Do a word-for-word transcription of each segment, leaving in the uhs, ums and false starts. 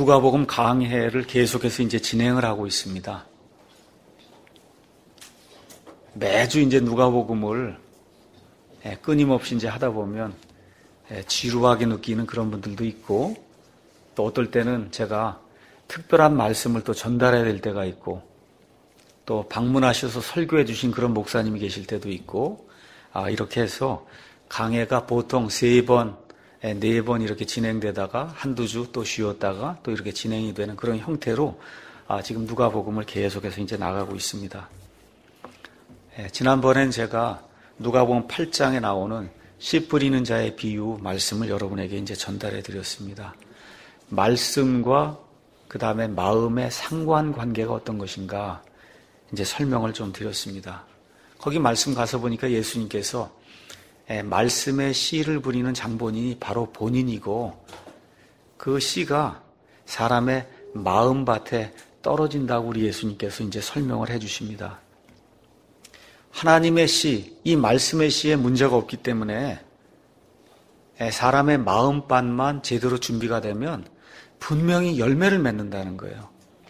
누가복음 강해를 계속해서 이제 진행을 하고 있습니다. 매주 이제 누가복음을 끊임없이 이제 하다 보면 지루하게 느끼는 그런 분들도 있고, 또 어떨 때는 제가 특별한 말씀을 또 전달해야 될 때가 있고, 또 방문하셔서 설교해 주신 그런 목사님이 계실 때도 있고, 아, 이렇게 해서 강해가 보통 세 번, 네 번 이렇게 진행되다가 한두 주 또 쉬었다가 또 이렇게 진행이 되는 그런 형태로 아, 지금 누가복음을 계속해서 이제 나가고 있습니다. 예, 지난번엔 제가 누가복음 팔 장에 나오는 씨 뿌리는 자의 비유 말씀을 여러분에게 이제 전달해 드렸습니다. 말씀과 그 다음에 마음의 상관관계가 어떤 것인가 이제 설명을 좀 드렸습니다. 거기 말씀 가서 보니까 예수님께서 말씀의 씨를 부리는 장본인이 바로 본인이고, 그 씨가 사람의 마음밭에 떨어진다고 우리 예수님께서 이제 설명을 해 주십니다. 하나님의 씨, 이 말씀의 씨에 문제가 없기 때문에 사람의 마음밭만 제대로 준비가 되면 분명히 열매를 맺는다는 거예요.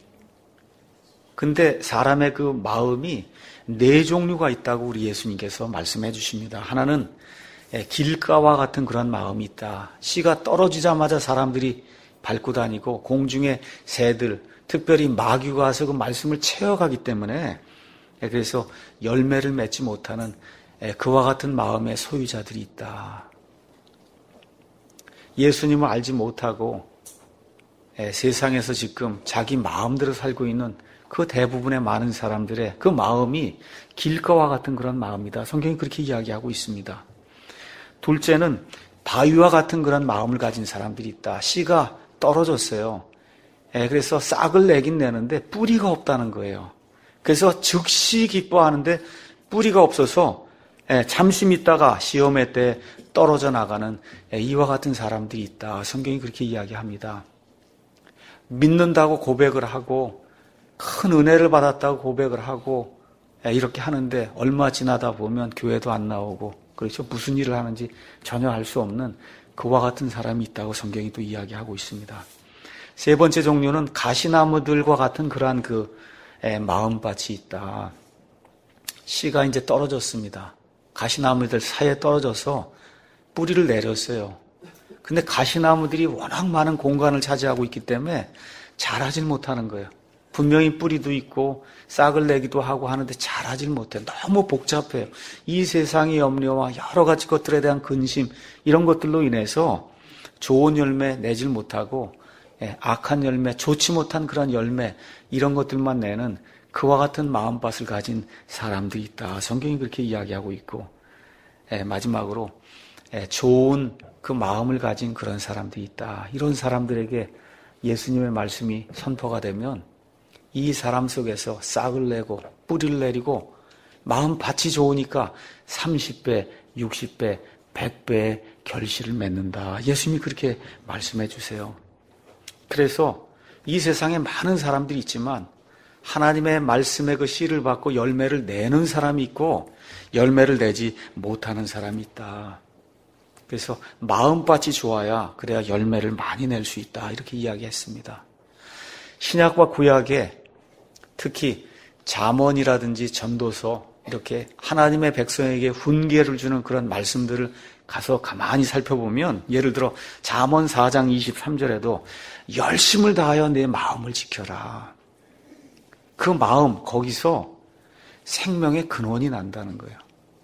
근데 사람의 그 마음이 네 종류가 있다고 우리 예수님께서 말씀해 주십니다. 하나는 길가와 같은 그런 마음이 있다. 씨가 떨어지자마자 사람들이 밟고 다니고 공중의 새들, 특별히 마귀가 와서 그 말씀을 채워가기 때문에 그래서 열매를 맺지 못하는 그와 같은 마음의 소유자들이 있다. 예수님을 알지 못하고 세상에서 지금 자기 마음대로 살고 있는 그 대부분의 많은 사람들의 그 마음이 길가와 같은 그런 마음이다. 성경이 그렇게 이야기하고 있습니다. 둘째는 바위와 같은 그런 마음을 가진 사람들이 있다. 씨가 떨어졌어요. 그래서 싹을 내긴 내는데 뿌리가 없다는 거예요. 그래서 즉시 기뻐하는데 뿌리가 없어서 잠시 있다가 시험회 때 떨어져 나가는 이와 같은 사람들이 있다. 성경이 그렇게 이야기합니다. 믿는다고 고백을 하고 큰 은혜를 받았다고 고백을 하고 이렇게 하는데 얼마 지나다 보면 교회도 안 나오고, 그렇죠? 무슨 일을 하는지 전혀 알 수 없는 그와 같은 사람이 있다고 성경이 또 이야기하고 있습니다. 세 번째 종류는 가시나무들과 같은 그러한 그 마음밭이 있다. 씨가 이제 떨어졌습니다. 가시나무들 사이에 떨어져서 뿌리를 내렸어요. 근데 가시나무들이 워낙 많은 공간을 차지하고 있기 때문에 자라질 못하는 거예요. 분명히 뿌리도 있고 싹을 내기도 하고 하는데 자라질 못해요. 너무 복잡해요. 이 세상의 염려와 여러 가지 것들에 대한 근심, 이런 것들로 인해서 좋은 열매 내질 못하고 악한 열매, 좋지 못한 그런 열매, 이런 것들만 내는 그와 같은 마음밭을 가진 사람들이 있다. 성경이 그렇게 이야기하고 있고, 마지막으로 좋은 그 마음을 가진 그런 사람들이 있다. 이런 사람들에게 예수님의 말씀이 선포가 되면 이 사람 속에서 싹을 내고 뿌리를 내리고 마음밭이 좋으니까 삼십 배, 육십 배, 백 배의 결실을 맺는다. 예수님이 그렇게 말씀해 주세요. 그래서 이 세상에 많은 사람들이 있지만 하나님의 말씀의 그 씨를 받고 열매를 내는 사람이 있고 열매를 내지 못하는 사람이 있다. 그래서 마음밭이 좋아야 그래야 열매를 많이 낼 수 있다. 이렇게 이야기했습니다. 신약과 구약에 특히 잠언이라든지 전도서, 이렇게 하나님의 백성에게 훈계를 주는 그런 말씀들을 가서 가만히 살펴보면, 예를 들어 잠언 사 장 이십삼 절에도 열심을 다하여 내 마음을 지켜라. 그 마음, 거기서 생명의 근원이 난다는 거예요.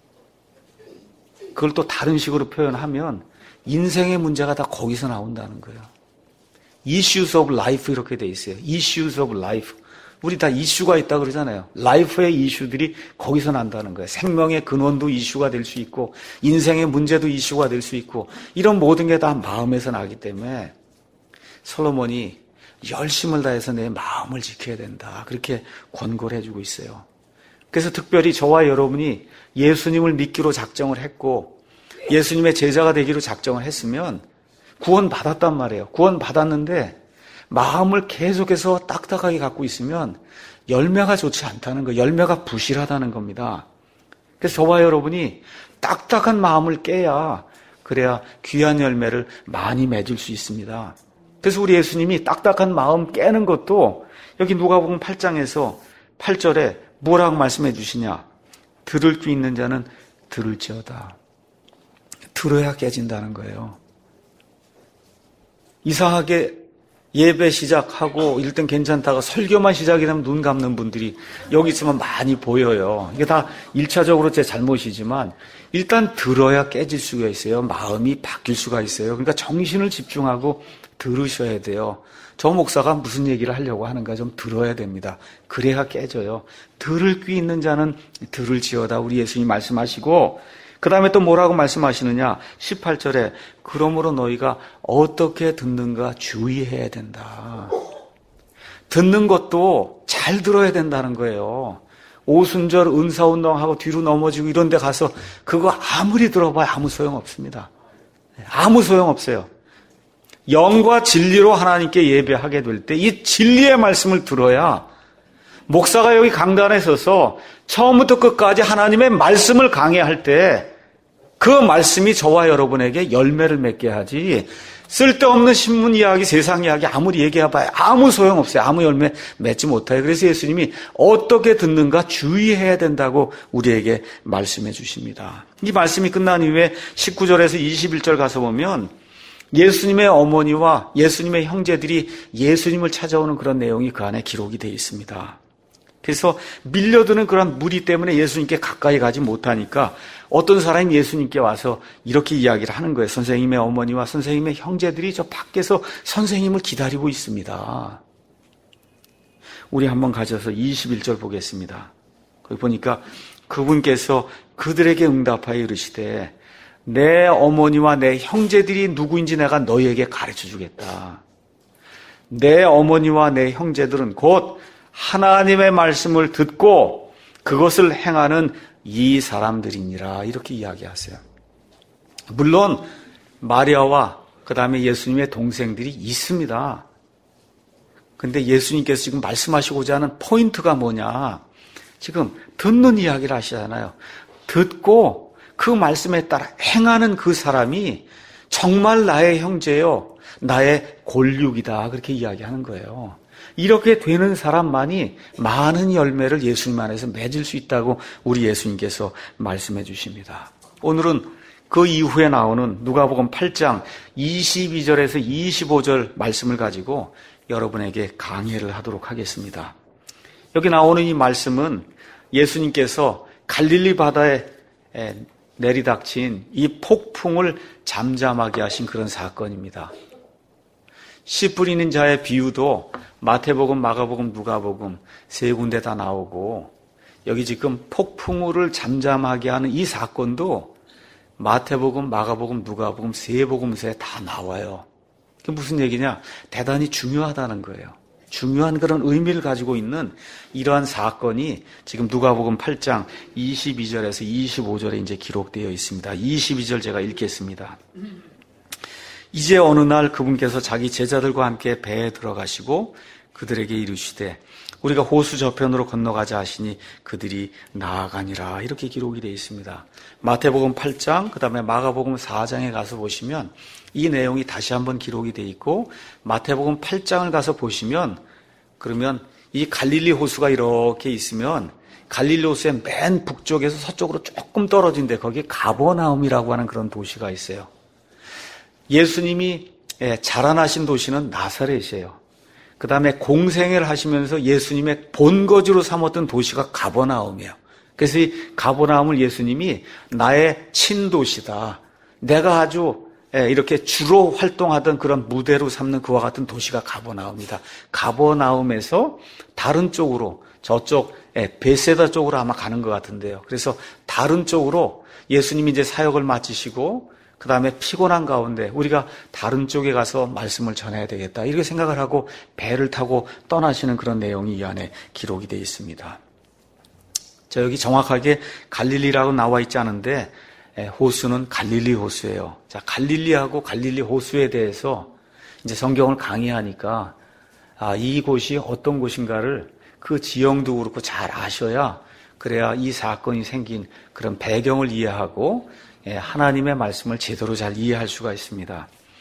그걸 또 다른 식으로 표현하면 인생의 문제가 다 거기서 나온다는 거예요. Issues of life 이렇게 돼 있어요. Issues of life. 우리 다 이슈가 있다 그러잖아요. 라이프의 이슈들이 거기서 난다는 거예요. 생명의 근원도 이슈가 될 수 있고 인생의 문제도 이슈가 될 수 있고, 이런 모든 게 다 마음에서 나기 때문에 솔로몬이 열심을 다해서 내 마음을 지켜야 된다. 그렇게 권고를 해주고 있어요. 그래서 특별히 저와 여러분이 예수님을 믿기로 작정을 했고 예수님의 제자가 되기로 작정을 했으면 구원 받았단 말이에요. 구원 받았는데 마음을 계속해서 딱딱하게 갖고 있으면 열매가 좋지 않다는 거예요. 열매가 부실하다는 겁니다. 그래서 저와 여러분이 딱딱한 마음을 깨야, 그래야 귀한 열매를 많이 맺을 수 있습니다. 그래서 우리 예수님이 딱딱한 마음 깨는 것도 여기 누가복음 팔 장에서 팔 절에 뭐라고 말씀해 주시냐? 들을 귀 있는 자는 들을지어다. 들어야 깨진다는 거예요. 이상하게 예배 시작하고 일단 괜찮다가 설교만 시작이 되면 눈 감는 분들이 여기 있으면 많이 보여요. 이게 다 일차적으로 제 잘못이지만 일단 들어야 깨질 수가 있어요. 마음이 바뀔 수가 있어요. 그러니까 정신을 집중하고 들으셔야 돼요. 저 목사가 무슨 얘기를 하려고 하는가 좀 들어야 됩니다. 그래야 깨져요. 들을 귀 있는 자는 들을지어다 우리 예수님 말씀하시고 그 다음에 또 뭐라고 말씀하시느냐? 십팔 절에 그러므로 너희가 어떻게 듣는가 주의해야 된다. 듣는 것도 잘 들어야 된다는 거예요. 오순절 은사운동하고 뒤로 넘어지고 이런 데 가서 그거 아무리 들어봐야 아무 소용없습니다. 아무 소용없어요. 영과 진리로 하나님께 예배하게 될 때 이 진리의 말씀을 들어야 목사가 여기 강단에 서서 처음부터 끝까지 하나님의 말씀을 강해할 때 그 말씀이 저와 여러분에게 열매를 맺게 하지 쓸데없는 신문 이야기, 세상 이야기 아무리 얘기해봐야 아무 소용없어요. 아무 열매 맺지 못해요. 그래서 예수님이 어떻게 듣는가 주의해야 된다고 우리에게 말씀해 주십니다. 이 말씀이 끝난 이후에 십구 절에서 이십일 절 가서 보면 예수님의 어머니와 예수님의 형제들이 예수님을 찾아오는 그런 내용이 그 안에 기록이 되어 있습니다. 그래서 밀려드는 그런 무리 때문에 예수님께 가까이 가지 못하니까 어떤 사람이 예수님께 와서 이렇게 이야기를 하는 거예요. 선생님의 어머니와 선생님의 형제들이 저 밖에서 선생님을 기다리고 있습니다. 우리 한번 가져서 이십일 절 보겠습니다. 거기 보니까 그분께서 그들에게 응답하여 이르시되 내 어머니와 내 형제들이 누구인지 내가 너희에게 가르쳐 주겠다. 내 어머니와 내 형제들은 곧 하나님의 말씀을 듣고 그것을 행하는 이 사람들이니라 이렇게 이야기하세요. 물론 마리아와 그 다음에 예수님의 동생들이 있습니다. 근데 예수님께서 지금 말씀하시고자 하는 포인트가 뭐냐? 지금 듣는 이야기를 하시잖아요. 듣고 그 말씀에 따라 행하는 그 사람이 정말 나의 형제요, 나의 골육이다 그렇게 이야기하는 거예요. 이렇게 되는 사람만이 많은 열매를 예수님 안에서 맺을 수 있다고 우리 예수님께서 말씀해 주십니다. 오늘은 그 이후에 나오는 누가복음 팔 장 이십이 절에서 이십오 절 말씀을 가지고 여러분에게 강해를 하도록 하겠습니다. 여기 나오는 이 말씀은 예수님께서 갈릴리 바다에 내리닥친 이 폭풍을 잠잠하게 하신 그런 사건입니다. 씨 뿌리는 자의 비유도 마태복음, 마가복음, 누가복음 세 군데 다 나오고 여기 지금 폭풍우를 잠잠하게 하는 이 사건도 마태복음, 마가복음, 누가복음 세 복음서에 다 나와요. 그게 무슨 얘기냐? 대단히 중요하다는 거예요. 중요한 그런 의미를 가지고 있는 이러한 사건이 지금 누가복음 팔 장 이십이 절에서 이십오 절에 이제 기록되어 있습니다. 이십이 절 제가 읽겠습니다. 이제 어느 날 그분께서 자기 제자들과 함께 배에 들어가시고 그들에게 이르시되 우리가 호수 저편으로 건너가자 하시니 그들이 나아가니라 이렇게 기록이 되어 있습니다. 마태복음 팔 장 그 다음에 마가복음 사 장에 가서 보시면 이 내용이 다시 한번 기록이 되어 있고 마태복음 팔 장을 가서 보시면 그러면 이 갈릴리 호수가 이렇게 있으면 갈릴리 호수의 맨 북쪽에서 서쪽으로 조금 떨어진 데 거기에 가버나움이라고 하는 그런 도시가 있어요. 예수님이 자라나신 도시는 나사렛이에요. 그 다음에 공생애를 하시면서 예수님의 본거지로 삼았던 도시가 가버나움이에요. 그래서 이 가버나움을 예수님이 나의 친도시다. 내가 아주 이렇게 주로 활동하던 그런 무대로 삼는 그와 같은 도시가 가버나움이다. 가버나움에서 다른 쪽으로 저쪽 베세다 쪽으로 아마 가는 것 같은데요. 그래서 다른 쪽으로 예수님이 이제 사역을 마치시고 그 다음에 피곤한 가운데 우리가 다른 쪽에 가서 말씀을 전해야 되겠다 이렇게 생각을 하고 배를 타고 떠나시는 그런 내용이 이 안에 기록이 되어 있습니다. 자, 여기 정확하게 갈릴리라고 나와 있지 않은데 호수는 갈릴리 호수예요. 자, 갈릴리하고 갈릴리 호수에 대해서 이제 성경을 강의하니까 아, 이곳이 어떤 곳인가를 그 지형도 그렇고 잘 아셔야 그래야 이 사건이 생긴 그런 배경을 이해하고 하나님의 말씀을 제대로 잘 이해할 수가 있습니다.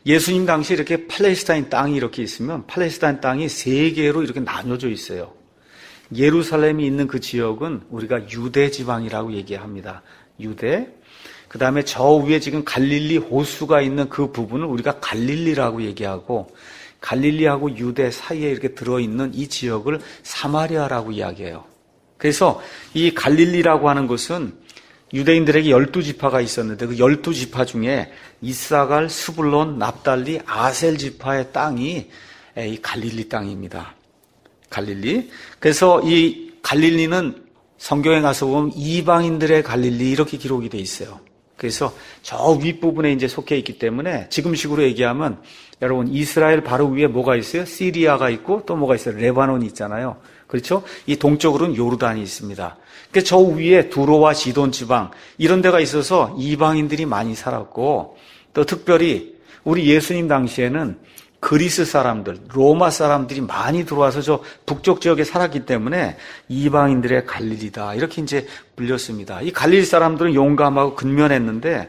예수님 당시 이렇게 팔레스타인 땅이 이렇게 있으면 팔레스타인 땅이 세 개로 이렇게 나눠져 있어요. 예루살렘이 있는 그 지역은 우리가 유대 지방이라고 얘기합니다. 유대. 그 다음에 저 위에 지금 갈릴리 호수가 있는 그 부분을 우리가 갈릴리라고 얘기하고, 갈릴리하고 유대 사이에 이렇게 들어있는 이 지역을 사마리아라고 이야기해요. 그래서 이 갈릴리라고 하는 것은 유대인들에게 열두 지파가 있었는데 그 열두 지파 중에 이사갈, 스불론, 납달리, 아셀 지파의 땅이 이 갈릴리 땅입니다. 갈릴리. 그래서 이 갈릴리는 성경에 가서 보면 이방인들의 갈릴리 이렇게 기록이 돼 있어요. 그래서 저 윗부분에 이제 속해 있기 때문에 지금식으로 얘기하면 여러분 이스라엘 바로 위에 뭐가 있어요? 시리아가 있고 또 뭐가 있어요? 레바논이 있잖아요. 그렇죠? 이 동쪽으로는 요르단이 있습니다. 그러니까 저 위에 두로와 시돈 지방 이런 데가 있어서 이방인들이 많이 살았고, 또 특별히 우리 예수님 당시에는 그리스 사람들, 로마 사람들이 많이 들어와서 저 북쪽 지역에 살았기 때문에 이방인들의 갈릴리다 이렇게 이제 불렸습니다. 이 갈릴리 사람들은 용감하고 근면했는데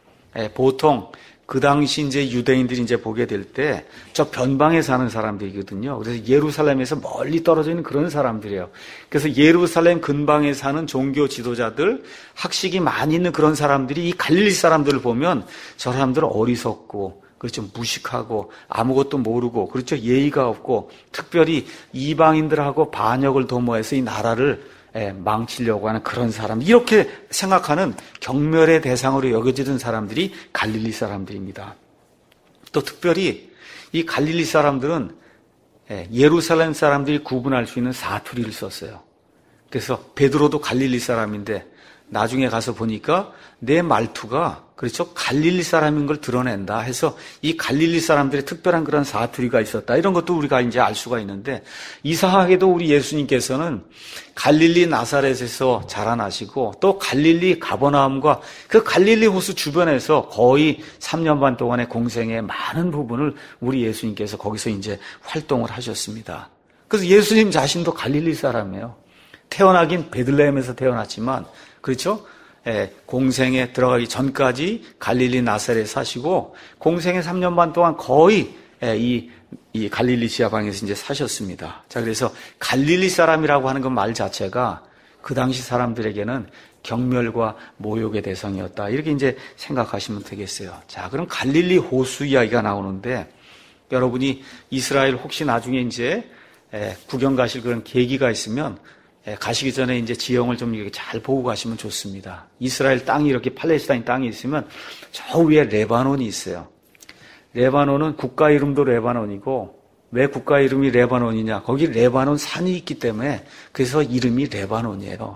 보통 그 당시 이제 유대인들이 이제 보게 될 때 저 변방에 사는 사람들이거든요. 그래서 예루살렘에서 멀리 떨어져 있는 그런 사람들이에요. 그래서 예루살렘 근방에 사는 종교 지도자들, 학식이 많이 있는 그런 사람들이 이 갈릴리 사람들을 보면 저 사람들은 어리석고, 그렇죠, 무식하고 아무것도 모르고, 그렇죠, 예의가 없고, 특별히 이방인들하고 반역을 도모해서 이 나라를 예, 망치려고 하는 그런 사람, 이렇게 생각하는 경멸의 대상으로 여겨지던 사람들이 갈릴리 사람들입니다. 또 특별히 이 갈릴리 사람들은 예, 예루살렘 사람들이 구분할 수 있는 사투리를 썼어요. 그래서 베드로도 갈릴리 사람인데 나중에 가서 보니까 내 말투가, 그렇죠, 갈릴리 사람인 걸 드러낸다 해서 이 갈릴리 사람들의 특별한 그런 사투리가 있었다. 이런 것도 우리가 이제 알 수가 있는데, 이상하게도 우리 예수님께서는 갈릴리 나사렛에서 자라나시고 또 갈릴리 가버나움과 그 갈릴리 호수 주변에서 거의 삼 년 반 동안의 공생의 많은 부분을 우리 예수님께서 거기서 이제 활동을 하셨습니다. 그래서 예수님 자신도 갈릴리 사람이에요. 태어나긴 베들레헴에서 태어났지만, 그렇죠? 예, 공생에 들어가기 전까지 갈릴리 나사렛에 사시고 공생의 삼 년 반 동안 거의 예, 이, 이 갈릴리 지하방에서 이제 사셨습니다. 자, 그래서 갈릴리 사람이라고 하는 그 말 자체가 그 당시 사람들에게는 경멸과 모욕의 대상이었다. 이렇게 이제 생각하시면 되겠어요. 자, 그럼 갈릴리 호수 이야기가 나오는데, 여러분이 이스라엘 혹시 나중에 이제 예, 구경 가실 그런 계기가 있으면 가시기 전에 이제 지형을 좀 이렇게 잘 보고 가시면 좋습니다. 이스라엘 땅이 이렇게 팔레스타인 땅이 있으면 저 위에 레바논이 있어요. 레바논은 국가 이름도 레바논이고, 왜 국가 이름이 레바논이냐? 거기 레바논 산이 있기 때문에 그래서 이름이 레바논이에요.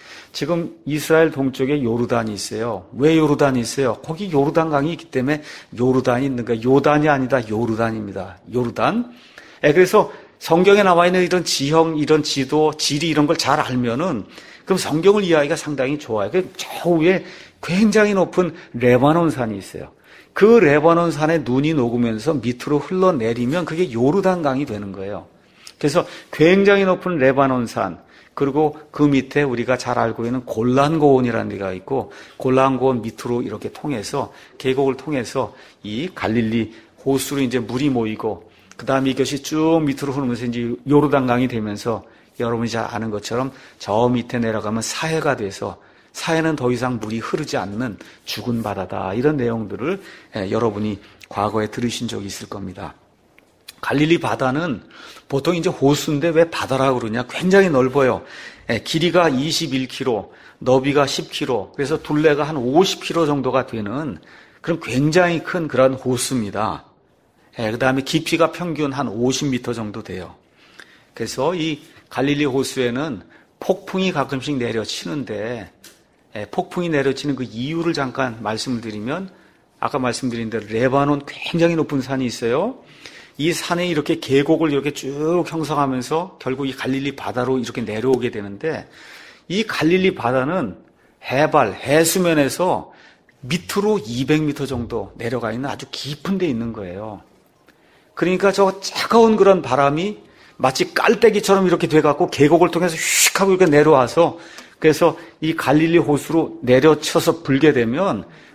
지금 이스라엘 동쪽에 요르단이 있어요. 왜 요르단이 있어요? 거기 요르단 강이 있기 때문에 요르단이 있는 거예요. 요단이 아니다, 요르단입니다. 요르단. 그래서 성경에 나와 있는 이런 지형, 이런 지도, 지리 이런 걸 잘 알면은 그럼 성경을 이해하기가 상당히 좋아요. 저 위에 굉장히 높은 레바논 산이 있어요. 그 레바논 산에 눈이 녹으면서 밑으로 흘러내리면 그게 요르단 강이 되는 거예요. 그래서 굉장히 높은 레바논 산, 그리고 그 밑에 우리가 잘 알고 있는 골란 고원이라는 데가 있고, 골란 고원 밑으로 이렇게 통해서, 계곡을 통해서 이 갈릴리 호수로 이제 물이 모이고, 그 다음에 이것이 쭉 밑으로 흐르면서 이제 요르단 강이 되면서 여러분이 잘 아는 것처럼 저 밑에 내려가면 사해가 돼서 사해는 더 이상 물이 흐르지 않는 죽은 바다다. 이런 내용들을 여러분이 과거에 들으신 적이 있을 겁니다. 갈릴리 바다는 보통 이제 호수인데 왜 바다라고 그러냐? 굉장히 넓어요. 길이가 이십일 킬로미터, 너비가 십 킬로미터, 그래서 둘레가 한 오십 킬로미터 정도가 되는 그런 굉장히 큰 그런 호수입니다. 예, 그 다음에 깊이가 평균 한 오십 미터 정도 돼요. 그래서 이 갈릴리 호수에는 폭풍이 가끔씩 내려치는데, 예, 폭풍이 내려치는 그 이유를 잠깐 말씀을 드리면, 아까 말씀드린 대로 레바논 굉장히 높은 산이 있어요. 이 산에 이렇게 계곡을 이렇게 쭉 형성하면서 결국 이 갈릴리 바다로 이렇게 내려오게 되는데, 이 갈릴리 바다는 해발, 해수면에서 밑으로 이백 미터 정도 내려가 있는 아주 깊은 데 있는 거예요. 그러니까 저 차가운 그런 바람이 마치 깔때기처럼 이렇게 돼갖고 계곡을 통해서 휙 하고 이렇게 내려와서, 그래서 이 갈릴리 호수로 내려쳐서 불게 되면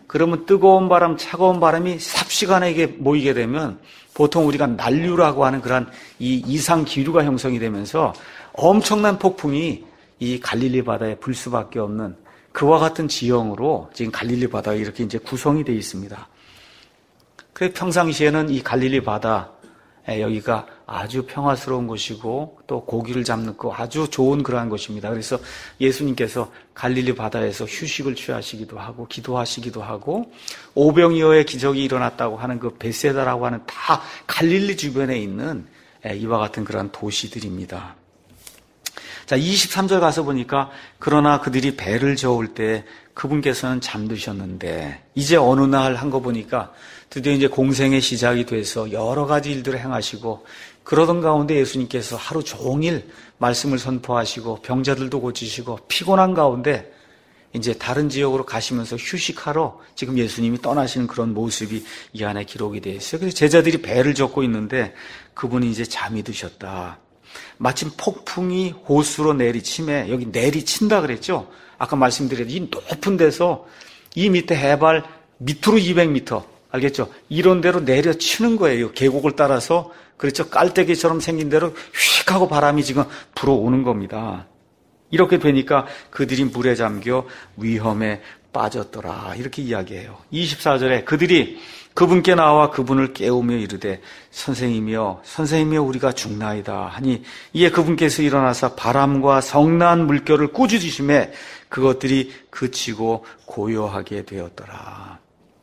그러면 뜨거운 바람, 차가운 바람이 삽시간에 모이게 되면 보통 우리가 난류라고 하는 그런 이 이상 기류가 형성이 되면서 엄청난 폭풍이 이 갈릴리 바다에 불 수밖에 없는 그와 같은 지형으로 지금 갈릴리 바다가 이렇게 이제 구성이 되어 있습니다. 그래서 평상시에는 이 갈릴리 바다 여기가 아주 평화스러운 곳이고 또 고기를 잡는 거 아주 좋은 그러한 곳입니다. 그래서 예수님께서 갈릴리 바다에서 휴식을 취하시기도 하고 기도하시기도 하고 오병이어의 기적이 일어났다고 하는 그 베세다라고 하는 다 갈릴리 주변에 있는 이와 같은 그런 도시들입니다. 자, 이십삼 절 가서 보니까 그러나 그들이 배를 저을 때 그분께서는 잠드셨는데 이제 어느 날 한 거 보니까 드디어 이제 공생의 시작이 돼서 여러 가지 일들을 행하시고 그러던 가운데 예수님께서 하루 종일 말씀을 선포하시고 병자들도 고치시고 피곤한 가운데 이제 다른 지역으로 가시면서 휴식하러 지금 예수님이 떠나시는 그런 모습이 이 안에 기록이 되어 있어요. 그래서 제자들이 배를 젓고 있는데 그분이 이제 잠이 드셨다. 마침 폭풍이 호수로 내리침에 여기 내리친다 그랬죠. 아까 말씀드린 이 높은 데서 이 밑에 해발 밑으로 이백 미터 알겠죠? 이런 데로 내려치는 거예요. 계곡을 따라서 그렇죠. 깔때기처럼 생긴 대로 휙 하고 바람이 지금 불어오는 겁니다. 이렇게 되니까 그들이 물에 잠겨 위험에 빠졌더라. 이렇게 이야기해요. 이십사 절에 그들이 그분께 나와 그분을 깨우며 이르되 선생님이여 선생님이여 우리가 죽나이다 하니 이에 그분께서 일어나사 바람과 성난 물결을 꾸짖으시매 그것들이 그치고 고요하게 되었더라.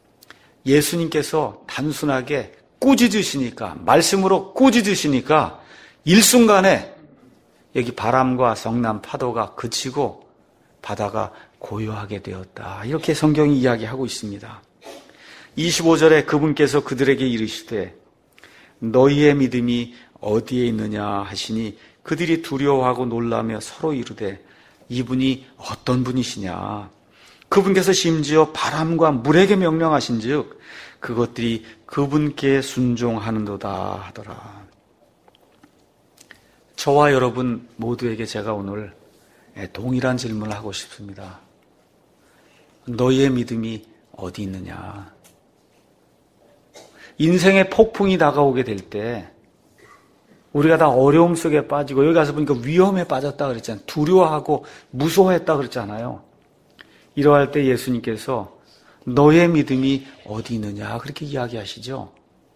예수님께서 단순하게 꾸짖으시니까 말씀으로 꾸짖으시니까 일순간에 여기 바람과 성난 파도가 그치고 바다가 고요하게 되었다. 이렇게 성경이 이야기하고 있습니다. 이십오 절에 그분께서 그들에게 이르시되 너희의 믿음이 어디에 있느냐 하시니 그들이 두려워하고 놀라며 서로 이르되 이분이 어떤 분이시냐. 그분께서 심지어 바람과 물에게 명령하신 즉 그것들이 그분께 순종하는도다 하더라. 저와 여러분 모두에게 제가 오늘 동일한 질문을 하고 싶습니다. 너희의 믿음이 어디 있느냐? 인생의 폭풍이 다가오게 될 때 우리가 다 어려움 속에 빠지고 여기 가서 보니까 위험에 빠졌다 그랬잖아요. 두려워하고 무서워했다 그랬잖아요. 이러할 때 예수님께서 너의 믿음이 어디 있느냐 그렇게 이야기하시죠.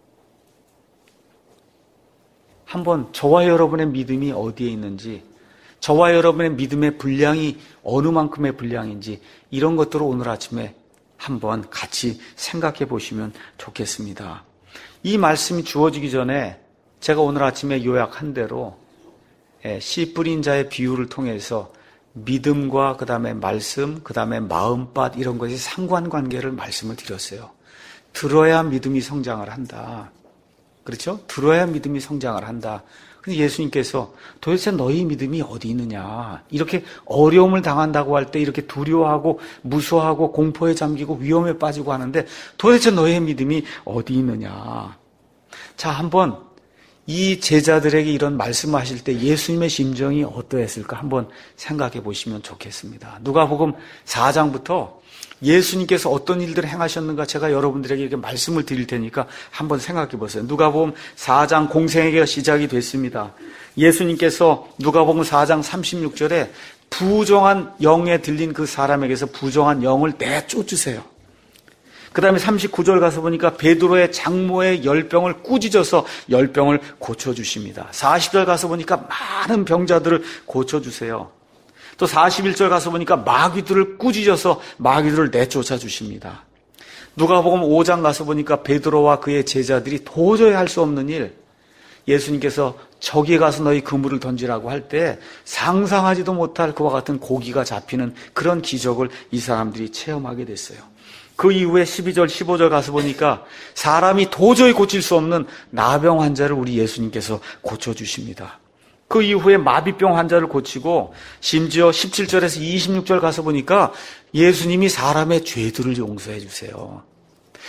한번 저와 여러분의 믿음이 어디에 있는지 저와 여러분의 믿음의 분량이 어느 만큼의 분량인지 이런 것들을 오늘 아침에 한번 같이 생각해 보시면 좋겠습니다. 이 말씀이 주어지기 전에 제가 오늘 아침에 요약한 대로 씨 뿌린 자의 비유를 통해서 믿음과 그 다음에 말씀, 그 다음에 마음밭 이런 것이 상관관계를 말씀을 드렸어요. 들어야 믿음이 성장을 한다. 그렇죠? 들어야 믿음이 성장을 한다. 근데 예수님께서 도대체 너희 믿음이 어디 있느냐. 이렇게 어려움을 당한다고 할 때 이렇게 두려워하고 무서워하고 공포에 잠기고 위험에 빠지고 하는데 도대체 너의 믿음이 어디 있느냐. 자, 한번 이 제자들에게 이런 말씀하실 때 예수님의 심정이 어떠했을까 한번 생각해 보시면 좋겠습니다. 누가복음 사 장부터 예수님께서 어떤 일들을 행하셨는가 제가 여러분들에게 이렇게 말씀을 드릴 테니까 한번 생각해 보세요. 누가복음 사 장 공생애가 시작이 됐습니다. 예수님께서 누가복음 사 장 삼십육 절에 부정한 영에 들린 그 사람에게서 부정한 영을 내쫓으세요. 그 다음에 삼십구 절 가서 보니까 베드로의 장모의 열병을 꾸짖어서 열병을 고쳐주십니다. 사십 절 가서 보니까 많은 병자들을 고쳐주세요. 또 사십일 절 가서 보니까 마귀들을 꾸짖어서 마귀들을 내쫓아 주십니다. 누가복음 오 장 가서 보니까 베드로와 그의 제자들이 도저히 할 수 없는 일, 예수님께서 저기에 가서 너희 그물을 던지라고 할 때 상상하지도 못할 그와 같은 고기가 잡히는 그런 기적을 이 사람들이 체험하게 됐어요. 그 이후에 십이 절, 십오 절 가서 보니까 사람이 도저히 고칠 수 없는 나병 환자를 우리 예수님께서 고쳐주십니다. 그 이후에 마비병 환자를 고치고 심지어 십칠 절에서 이십육 절 가서 보니까 예수님이 사람의 죄들을 용서해 주세요.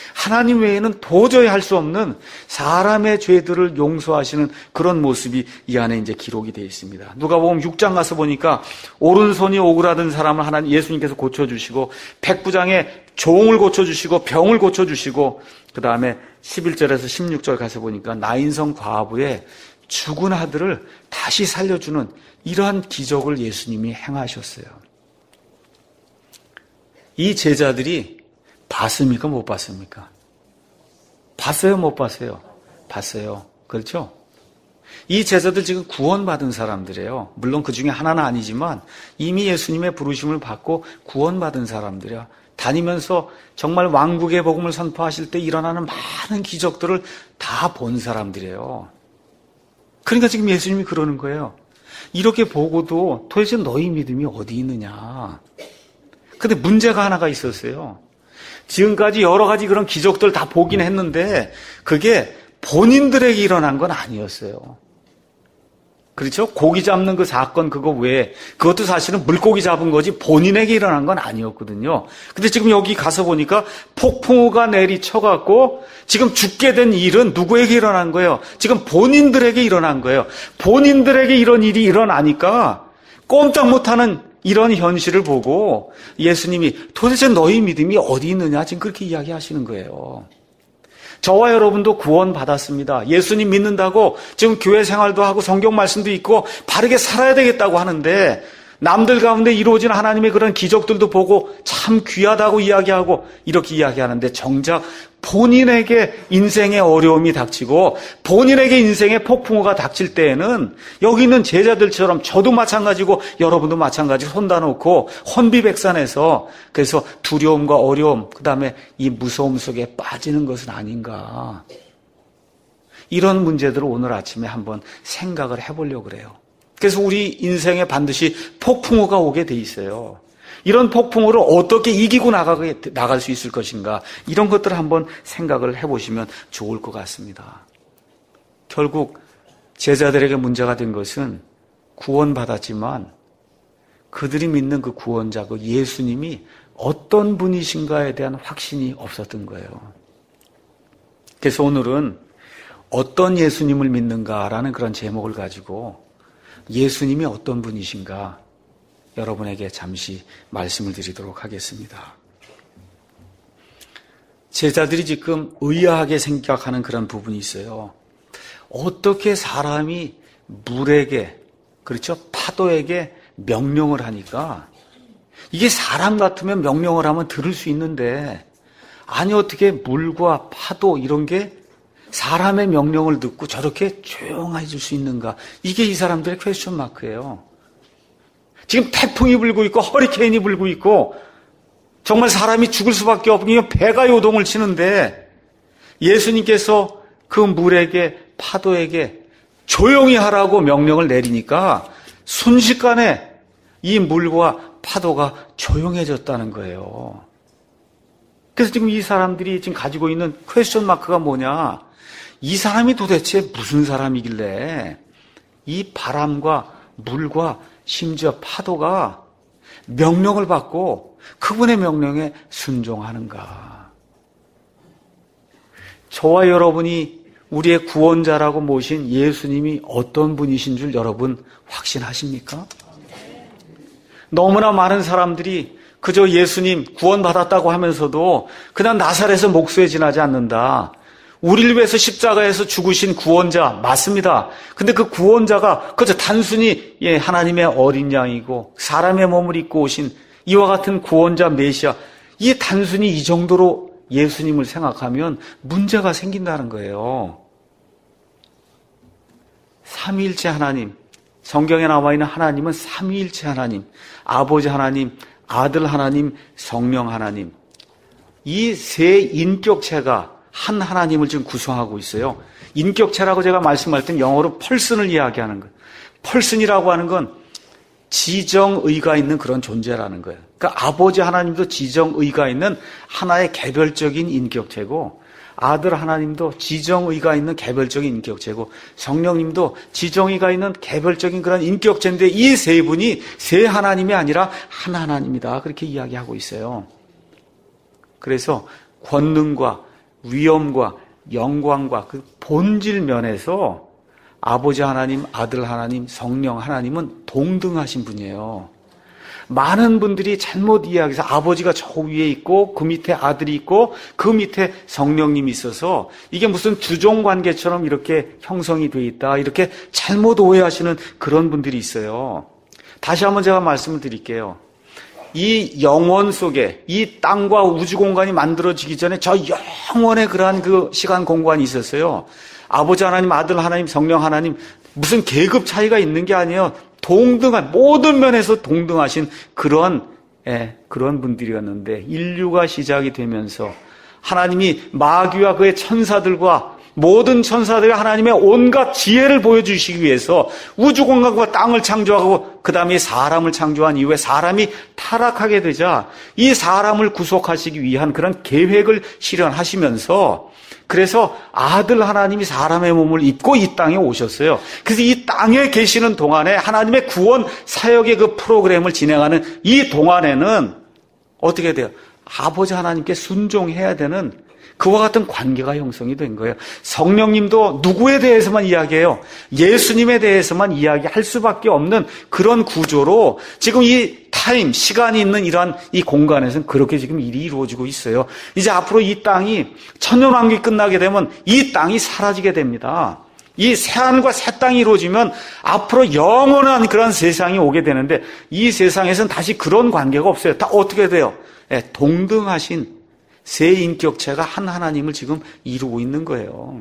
하나님 외에는 도저히 할 수 없는 사람의 죄들을 용서하시는 그런 모습이 이 안에 이제 기록이 되어 있습니다. 누가복음 육 장 가서 보니까 오른손이 오그라든 사람을 하나님 예수님께서 고쳐주시고, 백부장의 종을 고쳐주시고, 병을 고쳐주시고, 그 다음에 십일 절에서 십육 절 가서 보니까 나인성 과부의 죽은 아들을 다시 살려주는 이러한 기적을 예수님이 행하셨어요. 이 제자들이 봤습니까? 못 봤습니까? 봤어요? 못 봤어요? 봤어요. 그렇죠? 이 제자들 지금 구원받은 사람들이에요. 물론 그 중에 하나는 아니지만 이미 예수님의 부르심을 받고 구원받은 사람들이야. 다니면서 정말 왕국의 복음을 선포하실 때 일어나는 많은 기적들을 다 본 사람들이에요. 그러니까 지금 예수님이 그러는 거예요. 이렇게 보고도 도대체 너희 믿음이 어디 있느냐. 근데 문제가 하나가 있었어요. 지금까지 여러 가지 그런 기적들 다 보긴 했는데 그게 본인들에게 일어난 건 아니었어요. 그렇죠? 고기 잡는 그 사건 그거 외에 그것도 사실은 물고기 잡은 거지 본인에게 일어난 건 아니었거든요. 근데 지금 여기 가서 보니까 폭풍우가 내리쳐갖고 지금 죽게 된 일은 누구에게 일어난 거예요? 지금 본인들에게 일어난 거예요. 본인들에게 이런 일이 일어나니까 꼼짝 못하는 이런 현실을 보고 예수님이 도대체 너희 믿음이 어디 있느냐 지금 그렇게 이야기하시는 거예요. 저와 여러분도 구원받았습니다. 예수님 믿는다고 지금 교회 생활도 하고 성경 말씀도 있고 바르게 살아야 되겠다고 하는데 남들 가운데 이루어진 하나님의 그런 기적들도 보고 참 귀하다고 이야기하고 이렇게 이야기하는데 정작 본인에게 인생의 어려움이 닥치고 본인에게 인생의 폭풍우가 닥칠 때에는 여기 있는 제자들처럼 저도 마찬가지고 여러분도 마찬가지로 손 다 놓고 혼비백산해서 그래서 두려움과 어려움 그다음에 이 무서움 속에 빠지는 것은 아닌가. 이런 문제들을 오늘 아침에 한번 생각을 해보려고 그래요. 그래서 우리 인생에 반드시 폭풍우가 오게 돼 있어요. 이런 폭풍우를 어떻게 이기고 나가게, 나갈 수 있을 것인가 이런 것들을 한번 생각을 해보시면 좋을 것 같습니다. 결국 제자들에게 문제가 된 것은 구원받았지만 그들이 믿는 그 구원자, 그 예수님이 어떤 분이신가에 대한 확신이 없었던 거예요. 그래서 오늘은 어떤 예수님을 믿는가라는 그런 제목을 가지고 예수님이 어떤 분이신가 여러분에게 잠시 말씀을 드리도록 하겠습니다. 제자들이 지금 의아하게 생각하는 그런 부분이 있어요. 어떻게 사람이 물에게, 그렇죠? 파도에게 명령을 하니까 이게 사람 같으면 명령을 하면 들을 수 있는데 아니 어떻게 물과 파도 이런 게 사람의 명령을 듣고 저렇게 조용해질 수 있는가? 이게 이 사람들의 퀘스천 마크예요. 지금 태풍이 불고 있고 허리케인이 불고 있고 정말 사람이 죽을 수밖에 없는 배가 요동을 치는데 예수님께서 그 물에게 파도에게 조용히 하라고 명령을 내리니까 순식간에 이 물과 파도가 조용해졌다는 거예요. 그래서 지금 이 사람들이 지금 가지고 있는 퀘스천 마크가 뭐냐? 이 사람이 도대체 무슨 사람이길래 이 바람과 물과 심지어 파도가 명령을 받고 그분의 명령에 순종하는가? 저와 여러분이 우리의 구원자라고 모신 예수님이 어떤 분이신 줄 여러분 확신하십니까? 너무나 많은 사람들이 그저 예수님 구원받았다고 하면서도 그냥 나사렛에서 목수에 지나지 않는다. 우리를 위해서 십자가에서 죽으신 구원자 맞습니다. 근데 그 구원자가 그저 단순히 예, 하나님의 어린 양이고 사람의 몸을 입고 오신 이와 같은 구원자 메시아 이게 단순히 이 정도로 예수님을 생각하면 문제가 생긴다는 거예요. 삼위일체 하나님, 성경에 나와 있는 하나님은 삼위일체 하나님, 아버지 하나님, 아들 하나님, 성령 하나님 이 세 인격체가 한 하나님을 지금 구성하고 있어요. 인격체라고 제가 말씀할 땐 영어로 펄슨을 이야기하는 거예요. 펄슨이라고 하는 건 지정의가 있는 그런 존재라는 거예요. 그러니까 아버지 하나님도 지정의가 있는 하나의 개별적인 인격체고 아들 하나님도 지정의가 있는 개별적인 인격체고 성령님도 지정의가 있는 개별적인 그런 인격체인데 이 세 분이 세 하나님이 아니라 한 하나님이다. 그렇게 이야기하고 있어요. 그래서 권능과 위엄과 영광과 그 본질 면에서 아버지 하나님, 아들 하나님, 성령 하나님은 동등하신 분이에요. 많은 분들이 잘못 이야기해서 아버지가 저 위에 있고 그 밑에 아들이 있고 그 밑에 성령님이 있어서 이게 무슨 주종 관계처럼 이렇게 형성이 돼 있다, 이렇게 잘못 오해하시는 그런 분들이 있어요. 다시 한번 제가 말씀을 드릴게요. 이 영원 속에 이 땅과 우주 공간이 만들어지기 전에 저 영원의 그러한 그 시간 공간이 있었어요. 아버지 하나님, 아들 하나님, 성령 하나님, 무슨 계급 차이가 있는 게 아니에요. 동등한, 모든 면에서 동등하신 그런, 예, 그런 분들이었는데, 인류가 시작이 되면서 하나님이 마귀와 그의 천사들과 모든 천사들이 하나님의 온갖 지혜를 보여주시기 위해서 우주 공간과 땅을 창조하고 그 다음에 사람을 창조한 이후에 사람이 타락하게 되자 이 사람을 구속하시기 위한 그런 계획을 실현하시면서, 그래서 아들 하나님이 사람의 몸을 입고 이 땅에 오셨어요. 그래서 이 땅에 계시는 동안에 하나님의 구원 사역의 그 프로그램을 진행하는 이 동안에는 어떻게 돼요? 아버지 하나님께 순종해야 되는 그와 같은 관계가 형성이 된 거예요. 성령님도 누구에 대해서만 이야기해요? 예수님에 대해서만 이야기할 수밖에 없는 그런 구조로 지금 이 타임, 시간이 있는 이러한 이 공간에서는 그렇게 지금 일이 이루어지고 있어요. 이제 앞으로 이 땅이 천년왕국이 끝나게 되면 이 땅이 사라지게 됩니다. 이 새하늘과 새 땅이 이루어지면 앞으로 영원한 그런 세상이 오게 되는데, 이 세상에서는 다시 그런 관계가 없어요. 다 어떻게 돼요? 네, 동등하신 세 인격체가 한 하나님을 지금 이루고 있는 거예요.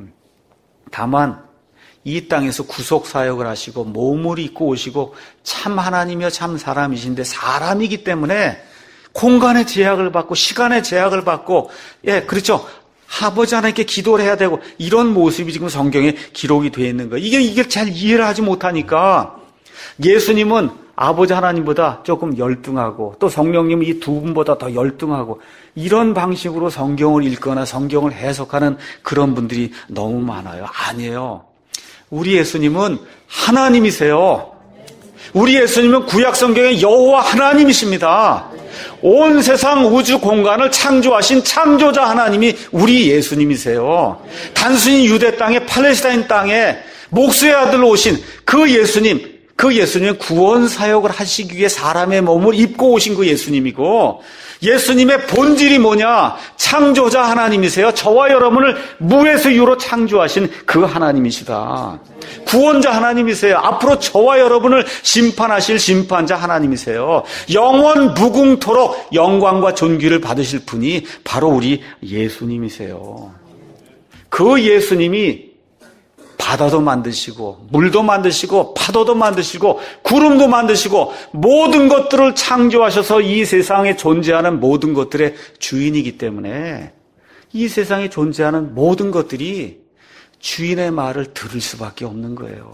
다만 이 땅에서 구속 사역을 하시고 몸을 입고 오시고 참 하나님이여 참 사람이신데, 사람이기 때문에 공간의 제약을 받고 시간의 제약을 받고, 예, 그렇죠. 아버지 하나님께 기도를 해야 되고, 이런 모습이 지금 성경에 기록이 되어 있는 거예요. 이게 이게 잘 이해를 하지 못하니까 예수님은 아버지 하나님보다 조금 열등하고 또 성령님은 이 두 분보다 더 열등하고, 이런 방식으로 성경을 읽거나 성경을 해석하는 그런 분들이 너무 많아요. 아니에요. 우리 예수님은 하나님이세요. 우리 예수님은 구약 성경의 여호와 하나님이십니다. 온 세상 우주 공간을 창조하신 창조자 하나님이 우리 예수님이세요. 단순히 유대 땅에, 팔레스타인 땅에 목수의 아들로 오신 그 예수님, 그 예수님은 구원 사역을 하시기 위해 사람의 몸을 입고 오신 그 예수님이고, 예수님의 본질이 뭐냐? 창조자 하나님이세요. 저와 여러분을 무에서 유로 창조하신 그 하나님이시다. 구원자 하나님이세요. 앞으로 저와 여러분을 심판하실 심판자 하나님이세요. 영원 무궁토록 영광과 존귀를 받으실 분이 바로 우리 예수님이세요. 그 예수님이 바다도 만드시고 물도 만드시고 파도도 만드시고 구름도 만드시고 모든 것들을 창조하셔서 이 세상에 존재하는 모든 것들의 주인이기 때문에 이 세상에 존재하는 모든 것들이 주인의 말을 들을 수밖에 없는 거예요.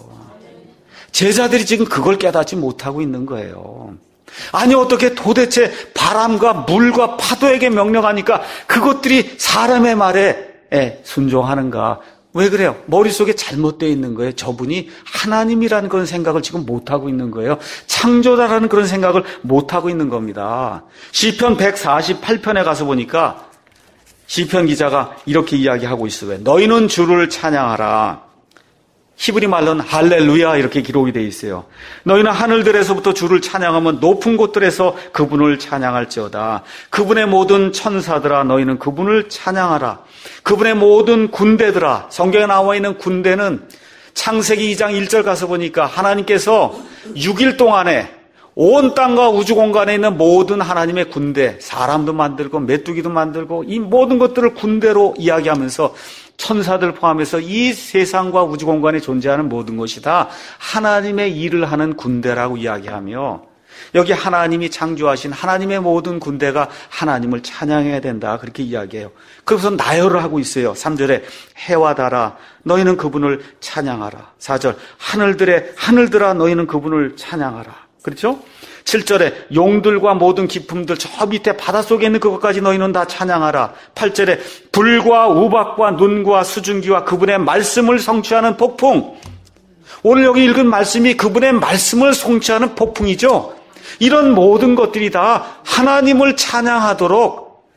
제자들이 지금 그걸 깨닫지 못하고 있는 거예요. 아니, 어떻게 도대체 바람과 물과 파도에게 명령하니까 그것들이 사람의 말에 순종하는가? 왜 그래요? 머릿속에 잘못되어 있는 거예요. 저분이 하나님이라는 그런 생각을 지금 못하고 있는 거예요. 창조자라는 그런 생각을 못하고 있는 겁니다. 시편 백사십팔 편에 가서 보니까 시편 기자가 이렇게 이야기하고 있어요. 너희는 주를 찬양하라. 히브리 말로는 할렐루야 이렇게 기록이 되어 있어요. 너희는 하늘들에서부터 주를 찬양하면 높은 곳들에서 그분을 찬양할지어다. 그분의 모든 천사들아 너희는 그분을 찬양하라. 그분의 모든 군대들아. 성경에 나와 있는 군대는 창세기 이 장 일 절 가서 보니까 하나님께서 육 일 동안에 온 땅과 우주 공간에 있는 모든 하나님의 군대, 사람도 만들고 메뚜기도 만들고 이 모든 것들을 군대로 이야기하면서 천사들 포함해서 이 세상과 우주 공간에 존재하는 모든 것이 다 하나님의 일을 하는 군대라고 이야기하며, 여기 하나님이 창조하신 하나님의 모든 군대가 하나님을 찬양해야 된다 그렇게 이야기해요. 그래서 나열을 하고 있어요. 삼 절에 해와 달아 너희는 그분을 찬양하라. 사 절 하늘들의 하늘들아 너희는 그분을 찬양하라. 그렇죠? 칠 절에 용들과 모든 기품들 저 밑에 바닷속에 있는 그것까지 너희는 다 찬양하라. 팔 절에 불과 우박과 눈과 수증기와 그분의 말씀을 성취하는 폭풍. 오늘 여기 읽은 말씀이 그분의 말씀을 성취하는 폭풍이죠. 이런 모든 것들이 다 하나님을 찬양하도록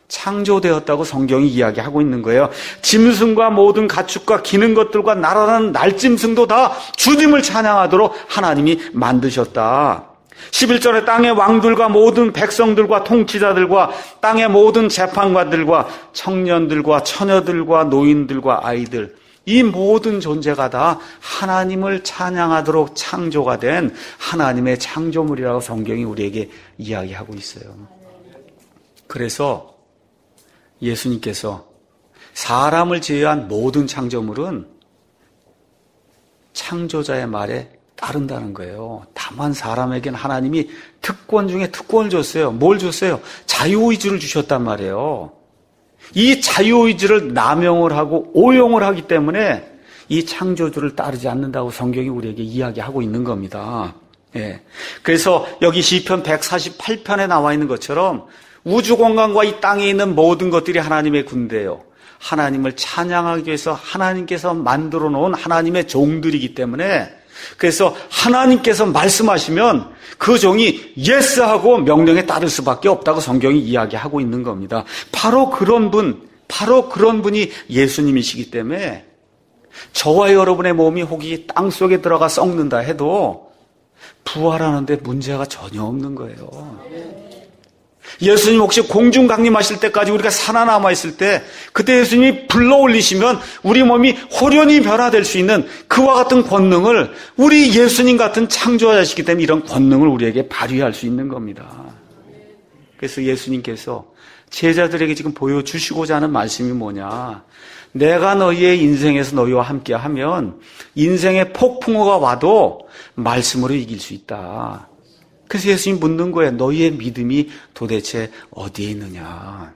창조되었다고 성경이 이야기하고 있는 거예요. 짐승과 모든 가축과 기는 것들과 날아가는 날짐승도 다 주님을 찬양하도록 하나님이 만드셨다. 십일 절에 땅의 왕들과 모든 백성들과 통치자들과 땅의 모든 재판관들과 청년들과 처녀들과 노인들과 아이들, 이 모든 존재가 다 하나님을 찬양하도록 창조가 된 하나님의 창조물이라고 성경이 우리에게 이야기하고 있어요. 그래서 예수님께서 사람을 제외한 모든 창조물은 창조자의 말에 따른다는 거예요. 다만 사람에겐 하나님이 특권 중에 특권을 줬어요. 뭘 줬어요? 자유의지를 주셨단 말이에요. 이 자유의지를 남용을 하고 오용을 하기 때문에 이 창조주를 따르지 않는다고 성경이 우리에게 이야기하고 있는 겁니다. 예. 그래서 여기 시편 백사십팔 편에 나와 있는 것처럼 우주 공간과 이 땅에 있는 모든 것들이 하나님의 군대예요. 하나님을 찬양하기 위해서 하나님께서 만들어 놓은 하나님의 종들이기 때문에, 그래서 하나님께서 말씀하시면 그 종이 예스하고 명령에 따를 수밖에 없다고 성경이 이야기하고 있는 겁니다. 바로 그런 분, 바로 그런 분이 예수님이시기 때문에 저와 여러분의 몸이 혹이 땅속에 들어가 썩는다 해도 부활하는데 문제가 전혀 없는 거예요. 예수님 혹시 공중 강림하실 때까지 우리가 살아남아 있을 때 그때 예수님이 불러올리시면 우리 몸이 홀연히 변화될 수 있는 그와 같은 권능을, 우리 예수님 같은 창조자시기 때문에 이런 권능을 우리에게 발휘할 수 있는 겁니다. 그래서 예수님께서 제자들에게 지금 보여주시고자 하는 말씀이 뭐냐, 내가 너희의 인생에서 너희와 함께 하면 인생의 폭풍우가 와도 말씀으로 이길 수 있다. 그래서 예수님이 묻는 거예요. 너희의 믿음이 도대체 어디에 있느냐.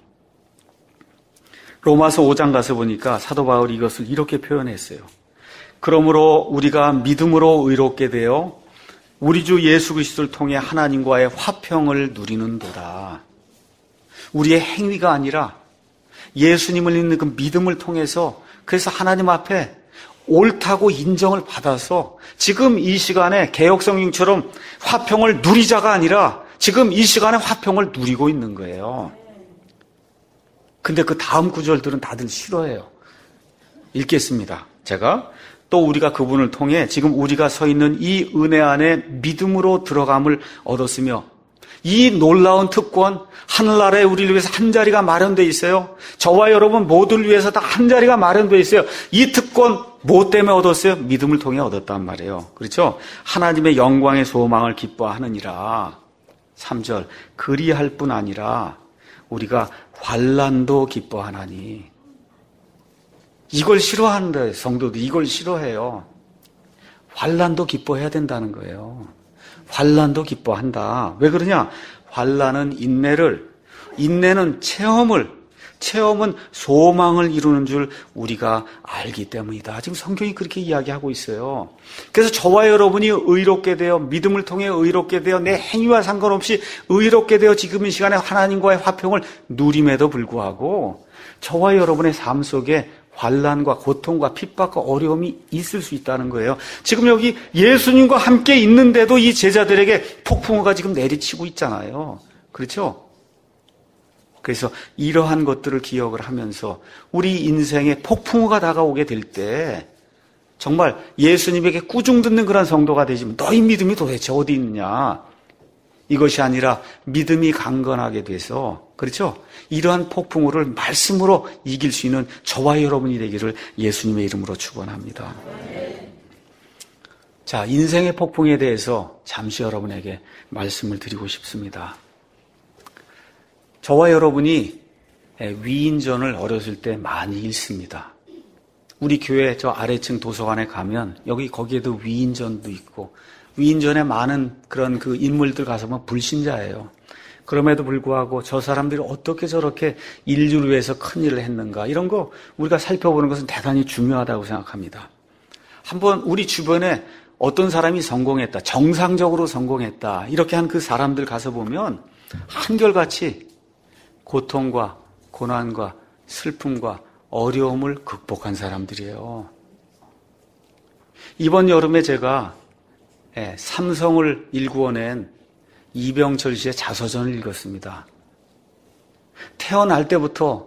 로마서 오 장 가서 보니까 사도 바울이 이것을 이렇게 표현했어요. 그러므로 우리가 믿음으로 의롭게 되어 우리 주 예수 그리스도를 통해 하나님과의 화평을 누리는도다. 우리의 행위가 아니라 예수님을 믿는 그 믿음을 통해서, 그래서 하나님 앞에 옳다고 인정을 받아서 지금 이 시간에 개역성경처럼 화평을 누리자가 아니라 지금 이 시간에 화평을 누리고 있는 거예요. 근데 그 다음 구절들은 다들 싫어해요. 읽겠습니다. 제가 또 우리가 그분을 통해 지금 우리가 서 있는 이 은혜 안에 믿음으로 들어감을 얻었으며, 이 놀라운 특권, 하늘나라에 우리를 위해서 한 자리가 마련되어 있어요. 저와 여러분 모두를 위해서 다 한 자리가 마련되어 있어요. 이 특권 뭐 때문에 얻었어요? 믿음을 통해 얻었단 말이에요. 그렇죠? 하나님의 영광의 소망을 기뻐하느니라. 삼 절, 그리할 뿐 아니라 우리가 환난도 기뻐하나니. 이걸 싫어하는데 성도들 이걸 싫어해요. 환난도 기뻐해야 된다는 거예요. 환난도 기뻐한다. 왜 그러냐? 환난은 인내를, 인내는 체험을, 체험은 소망을 이루는 줄 우리가 알기 때문이다. 지금 성경이 그렇게 이야기하고 있어요. 그래서 저와 여러분이 의롭게 되어, 믿음을 통해 의롭게 되어, 내 행위와 상관없이 의롭게 되어 지금 이 시간에 하나님과의 화평을 누림에도 불구하고 저와 여러분의 삶 속에 환난과 고통과 핍박과 어려움이 있을 수 있다는 거예요. 지금 여기 예수님과 함께 있는데도 이 제자들에게 폭풍우가 지금 내리치고 있잖아요. 그렇죠? 그래서 이러한 것들을 기억을 하면서 우리 인생에 폭풍우가 다가오게 될 때 정말 예수님에게 꾸중 듣는 그런 성도가 되지만 너희 믿음이 도대체 어디 있느냐? 이것이 아니라 믿음이 강건하게 돼서, 그렇죠? 이러한 폭풍우를 말씀으로 이길 수 있는 저와 여러분이 되기를 예수님의 이름으로 축원합니다. 자, 인생의 폭풍에 대해서 잠시 여러분에게 말씀을 드리고 싶습니다. 저와 여러분이 위인전을 어렸을 때 많이 읽습니다. 우리 교회 저 아래층 도서관에 가면 여기 거기에도 위인전도 있고, 위인전에 많은 그런 그 인물들 가서 보면 불신자예요. 그럼에도 불구하고 저 사람들이 어떻게 저렇게 인류를 위해서 큰 일을 했는가, 이런 거 우리가 살펴보는 것은 대단히 중요하다고 생각합니다. 한번 우리 주변에 어떤 사람이 성공했다, 정상적으로 성공했다, 이렇게 한 그 사람들 가서 보면 한결같이 고통과 고난과 슬픔과 어려움을 극복한 사람들이에요. 이번 여름에 제가 삼성을 일구어낸 이병철 씨의 자서전을 읽었습니다. 태어날 때부터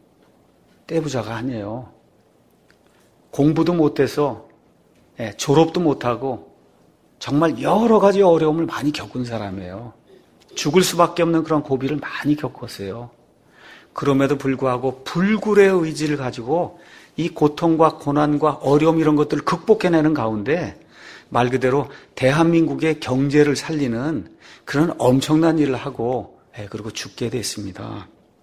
떼부자가 아니에요. 공부도 못해서 졸업도 못하고 정말 여러 가지 어려움을 많이 겪은 사람이에요. 죽을 수밖에 없는 그런 고비를 많이 겪었어요. 그럼에도 불구하고 불굴의 의지를 가지고 이 고통과 고난과 어려움 이런 것들을 극복해내는 가운데 말 그대로 대한민국의 경제를 살리는 그런 엄청난 일을 하고 그리고 죽게 됐습니다.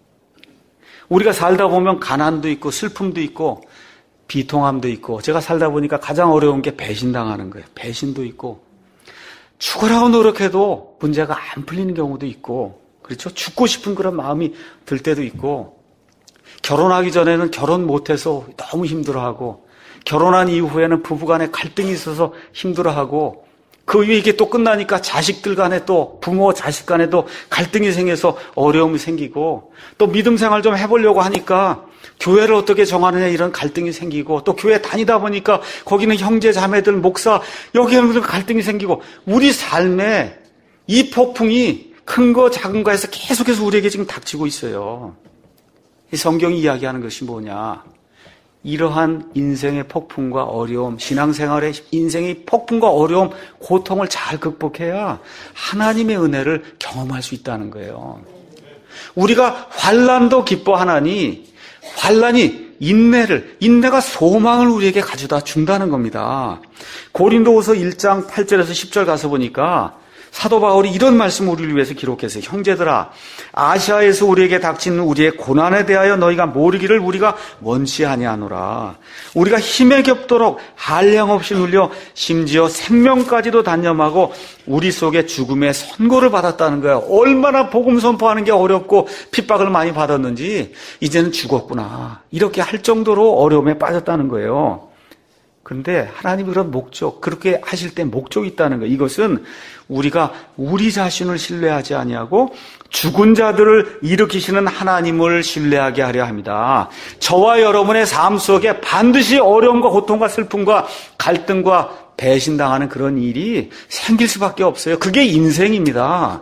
우리가 살다 보면 가난도 있고 슬픔도 있고 비통함도 있고 제가 살다 보니까 가장 어려운 게 배신당하는 거예요. 배신도 있고 죽으라고 노력해도 문제가 안 풀리는 경우도 있고 그렇죠? 죽고 싶은 그런 마음이 들 때도 있고 결혼하기 전에는 결혼 못해서 너무 힘들어하고 결혼한 이후에는 부부간에 갈등이 있어서 힘들어하고 그 위에 이게 또 끝나니까 자식들 간에 또 부모 자식 간에도 갈등이 생겨서 어려움이 생기고 또 믿음 생활 좀 해보려고 하니까 교회를 어떻게 정하느냐 이런 갈등이 생기고 또 교회 다니다 보니까 거기는 형제 자매들 목사 여기에는 갈등이 생기고 우리 삶에 이 폭풍이 큰 거 작은 거에서 계속해서 우리에게 지금 닥치고 있어요. 이 성경이 이야기하는 것이 뭐냐? 이러한 인생의 폭풍과 어려움, 신앙생활의 인생의 폭풍과 어려움, 고통을 잘 극복해야 하나님의 은혜를 경험할 수 있다는 거예요. 우리가 환난도 기뻐하나니 환난이 인내를, 인내가 소망을 우리에게 가져다 준다는 겁니다. 고린도후서 일 장 팔 절에서 십 절 가서 보니까 사도 바울이 이런 말씀을 우리를 위해서 기록했어요. 형제들아, 아시아에서 우리에게 닥친 우리의 고난에 대하여 너희가 모르기를 우리가 원치 아니하노라. 우리가 힘에 겹도록 한량없이 눌려 심지어 생명까지도 단념하고 우리 속에 죽음의 선고를 받았다는 거예요. 얼마나 복음 선포하는 게 어렵고 핍박을 많이 받았는지 이제는 죽었구나. 이렇게 할 정도로 어려움에 빠졌다는 거예요. 그런데 하나님이 그런 목적, 그렇게 하실 때 목적이 있다는 거예요. 이것은 우리가 우리 자신을 신뢰하지 아니하고 죽은 자들을 일으키시는 하나님을 신뢰하게 하려 합니다. 저와 여러분의 삶 속에 반드시 어려움과 고통과 슬픔과 갈등과 배신당하는 그런 일이 생길 수밖에 없어요. 그게 인생입니다.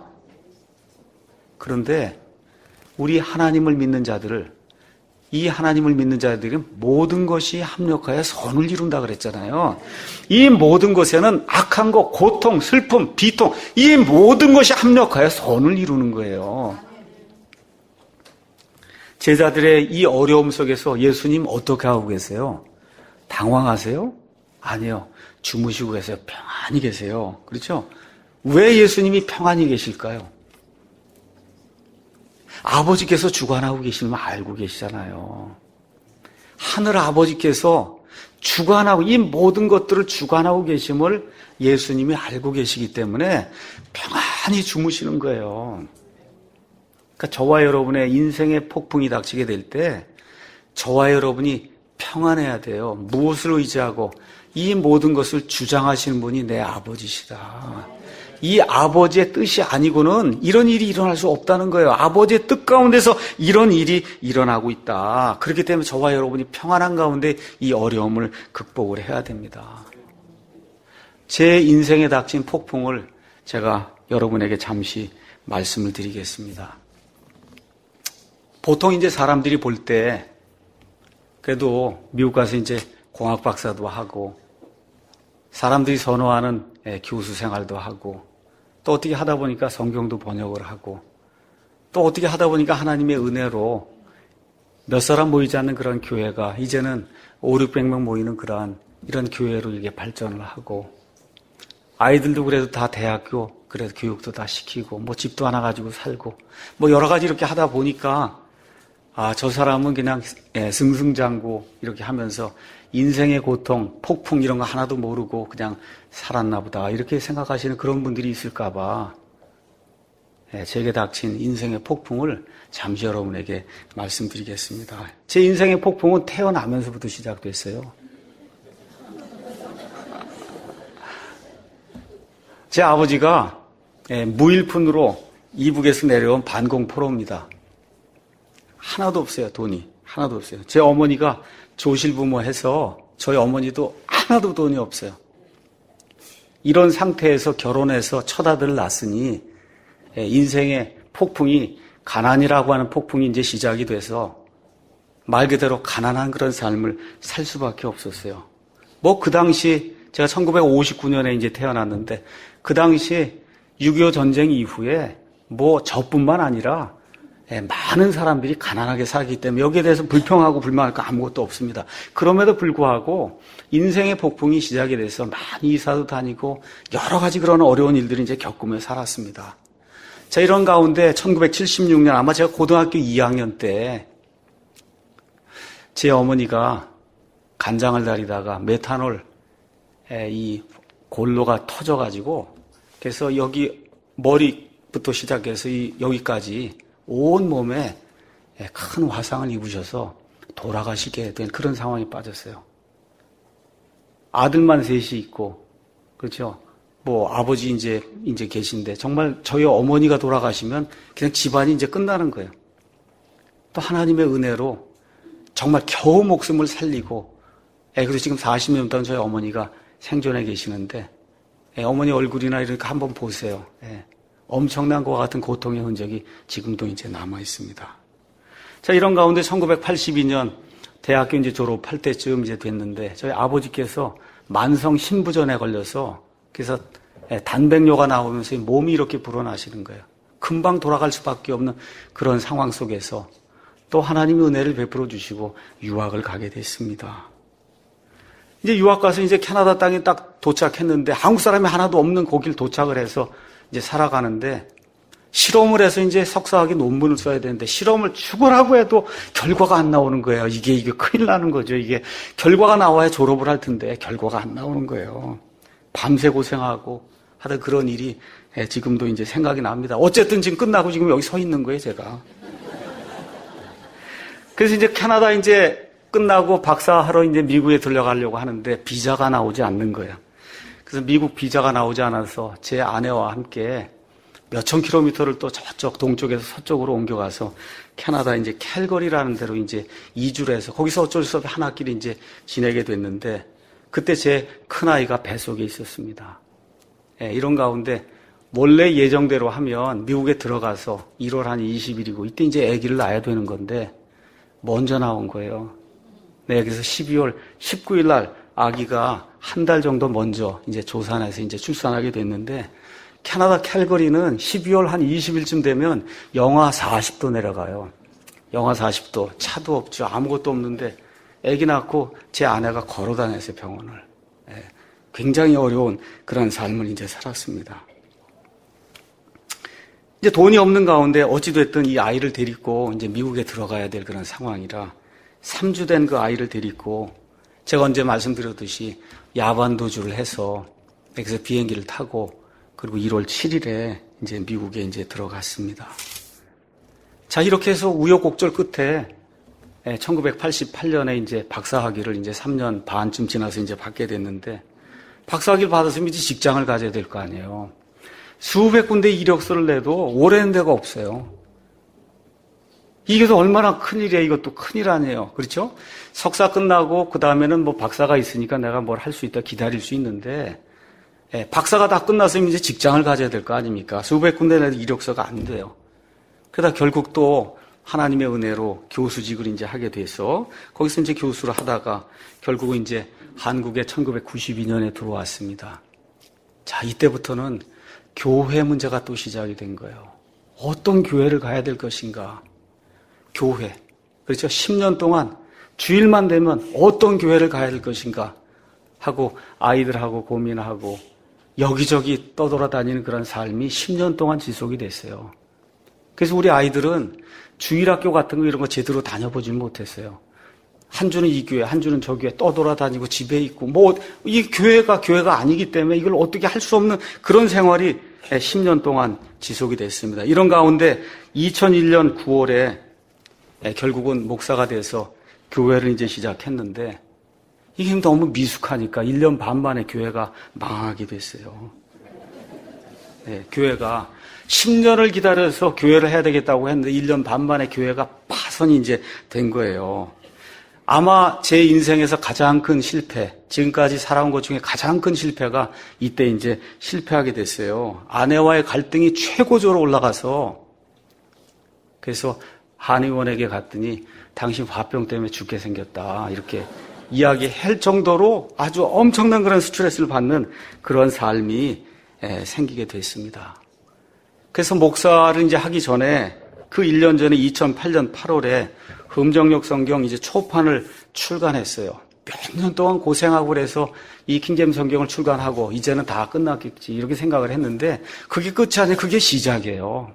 그런데 우리 하나님을 믿는 자들을 이 하나님을 믿는 자들은 모든 것이 합력하여 선을 이룬다 그랬잖아요. 이 모든 것에는 악한 것, 고통, 슬픔, 비통 이 모든 것이 합력하여 선을 이루는 거예요. 제자들의 이 어려움 속에서 예수님 어떻게 하고 계세요? 당황하세요? 아니요. 주무시고 계세요. 평안히 계세요. 그렇죠? 왜 예수님이 평안히 계실까요? 아버지께서 주관하고 계시는 걸 알고 계시잖아요. 하늘 아버지께서 주관하고 이 모든 것들을 주관하고 계심을 예수님이 알고 계시기 때문에 평안히 주무시는 거예요. 그러니까 저와 여러분의 인생의 폭풍이 닥치게 될 때 저와 여러분이 평안해야 돼요. 무엇을 의지하고 이 모든 것을 주장하시는 분이 내 아버지시다. 이 아버지의 뜻이 아니고는 이런 일이 일어날 수 없다는 거예요. 아버지의 뜻 가운데서 이런 일이 일어나고 있다. 그렇기 때문에 저와 여러분이 평안한 가운데 이 어려움을 극복을 해야 됩니다. 제 인생에 닥친 폭풍을 제가 여러분에게 잠시 말씀을 드리겠습니다. 보통 이제 사람들이 볼 때 그래도 미국 가서 이제 공학 박사도 하고 사람들이 선호하는 교수 생활도 하고 또 어떻게 하다 보니까 성경도 번역을 하고 또 어떻게 하다 보니까 하나님의 은혜로 몇 사람 모이지 않는 그런 교회가 이제는 오륙백 명 모이는 그러한 이런 교회로 이게 발전을 하고 아이들도 그래도 다 대학교 그래도 교육도 다 시키고 뭐 집도 하나 가지고 살고 뭐 여러 가지 이렇게 하다 보니까 아, 저 사람은 그냥 승승장구 이렇게 하면서 인생의 고통, 폭풍 이런 거 하나도 모르고 그냥 살았나 보다 이렇게 생각하시는 그런 분들이 있을까 봐 제게 닥친 인생의 폭풍을 잠시 여러분에게 말씀드리겠습니다. 제 인생의 폭풍은 태어나면서부터 시작됐어요. 제 아버지가 무일푼으로 이북에서 내려온 반공포로입니다. 하나도 없어요. 돈이. 하나도 없어요. 제 어머니가 조실부모해서 저희 어머니도 하나도 돈이 없어요. 이런 상태에서 결혼해서 첫 아들을 낳았으니 인생의 폭풍이 가난이라고 하는 폭풍이 이제 시작이 돼서 말 그대로 가난한 그런 삶을 살 수밖에 없었어요. 뭐 그 당시 제가 천구백오십구 년에 이제 태어났는데 그 당시 육이오 전쟁 이후에 뭐 저뿐만 아니라 많은 사람들이 가난하게 살기 때문에 여기에 대해서 불평하고 불만할 거 아무것도 없습니다. 그럼에도 불구하고 인생의 폭풍이 시작이 돼서 많이 이사도 다니고 여러 가지 그런 어려운 일들을 이제 겪으며 살았습니다. 자, 이런 가운데 천구백칠십육 년 아마 제가 고등학교 이 학년 때 제 어머니가 간장을 다리다가 메탄올 이 골로가 터져가지고 그래서 여기 머리부터 시작해서 이 여기까지 온 몸에 큰 화상을 입으셔서 돌아가시게 된 그런 상황에 빠졌어요. 아들만 셋이 있고, 그렇죠? 뭐 아버지 이제 이제 계신데 정말 저희 어머니가 돌아가시면 그냥 집안이 이제 끝나는 거예요. 또 하나님의 은혜로 정말 겨우 목숨을 살리고, 예, 그래서 지금 사십 년 동안 저희 어머니가 생존해 계시는데, 예, 어머니 얼굴이나 이렇게 한번 보세요. 예, 엄청난 것과 같은 고통의 흔적이 지금도 이제 남아 있습니다. 자, 이런 가운데 천구백팔십이 년 대학교 이제 졸업할 때쯤 이제 됐는데, 저희 아버지께서 만성 신부전에 걸려서 그래서 단백뇨가 나오면서 몸이 이렇게 불어나시는 거예요. 금방 돌아갈 수밖에 없는 그런 상황 속에서 또 하나님의 은혜를 베풀어 주시고 유학을 가게 됐습니다. 이제 유학 가서 이제 캐나다 땅에 딱 도착했는데 한국 사람이 하나도 없는 거길 도착을 해서 이제 살아가는데 실험을 해서 이제 석사학위 논문을 써야 되는데 실험을 죽으라고 해도 결과가 안 나오는 거예요. 이게 이게 큰일 나는 거죠. 이게 결과가 나와야 졸업을 할 텐데 결과가 안 나오는 거예요. 밤새 고생하고 하던 그런 일이 지금도 이제 생각이 납니다. 어쨌든 지금 끝나고 지금 여기 서 있는 거예요, 제가. 그래서 이제 캐나다 이제 끝나고 박사하러 이제 미국에 들려가려고 하는데 비자가 나오지 않는 거예요. 그래서 미국 비자가 나오지 않아서 제 아내와 함께 몇천 킬로미터를 또 저쪽 동쪽에서 서쪽으로 옮겨가서 캐나다 이제 캘거리라는 데로 이제 이주를 해서 거기서 어쩔 수 없이 한 학기를 이제 지내게 됐는데 그때 제 큰아이가 뱃속에 있었습니다. 예, 이런 가운데 원래 예정대로 하면 미국에 들어가서 일월 한 이십 일이고 이때 이제 아기를 낳아야 되는 건데 먼저 나온 거예요. 네, 그래서 십이월 십구일 날 아기가 한 달 정도 먼저 이제 조산해서 이제 출산하게 됐는데 캐나다 캘거리는 십이월 한 이십 일쯤 되면 영하 사십 도 내려가요. 영하 사십 도, 차도 없죠. 아무것도 없는데 아기 낳고 제 아내가 걸어 다녔어요, 병원을. 네, 굉장히 어려운 그런 삶을 이제 살았습니다. 이제 돈이 없는 가운데 어찌됐든 이 아이를 데리고 이제 미국에 들어가야 될 그런 상황이라 삼 주 된 그 아이를 데리고 제가 언제 말씀드렸듯이 야반도주를 해서 그래서 비행기를 타고 그리고 일월 칠일에 이제 미국에 이제 들어갔습니다. 자, 이렇게 해서 우여곡절 끝에 천구백팔십팔 년에 이제 박사학위를 이제 삼 년 반쯤 지나서 이제 받게 됐는데 박사학위를 받았으면 이제 직장을 가져야 될 거 아니에요. 수백 군데 이력서를 내도 오래된 데가 없어요. 이게 얼마나 큰일이야. 이것도 큰일 아니에요. 그렇죠? 석사 끝나고 그 다음에는 뭐 박사가 있으니까 내가 뭘 할 수 있다 기다릴 수 있는데 예, 박사가 다 끝났으면 이제 직장을 가져야 될 거 아닙니까? 수백 군데 내도 이력서가 안 돼요. 그러다 결국 또 하나님의 은혜로 교수직을 이제 하게 돼서 거기서 이제 교수를 하다가 결국은 이제 한국에 천구백구십이 년에 들어왔습니다. 자, 이때부터는 교회 문제가 또 시작이 된 거예요. 어떤 교회를 가야 될 것인가? 교회. 그렇죠? 십 년 동안 주일만 되면 어떤 교회를 가야 될 것인가? 하고 아이들하고 고민하고 여기저기 떠돌아다니는 그런 삶이 십 년 동안 지속이 됐어요. 그래서 우리 아이들은 주일학교 같은 거 이런 거 제대로 다녀보지 못했어요. 한 주는 이 교회, 한 주는 저 교회 떠돌아다니고 집에 있고 뭐 이 교회가 교회가 아니기 때문에 이걸 어떻게 할 수 없는 그런 생활이 십 년 동안 지속이 됐습니다. 이런 가운데 이천일 년 구월에 결국은 목사가 돼서 교회를 이제 시작했는데 이게 너무 미숙하니까 일 년 반 만에 교회가 망하게 됐어요. 네, 교회가 십 년을 기다려서 교회를 해야 되겠다고 했는데 일 년 반 만에 교회가 파선이 이제 된 거예요. 아마 제 인생에서 가장 큰 실패, 지금까지 살아온 것 중에 가장 큰 실패가 이때 이제 실패하게 됐어요. 아내와의 갈등이 최고조로 올라가서 그래서 한의원에게 갔더니 당신 화병 때문에 죽게 생겼다. 이렇게 이야기할 정도로 아주 엄청난 그런 스트레스를 받는 그런 삶이 생기게 됐습니다. 그래서 목사를 이제 하기 전에 그 일 년 전에 이천팔 년 팔월에 흠정역 성경 이제 초판을 출간했어요. 몇 년 동안 고생하고 그래서 이 킹제임스 성경을 출간하고 이제는 다 끝났겠지 이렇게 생각을 했는데 그게 끝이 아니라 그게 시작이에요.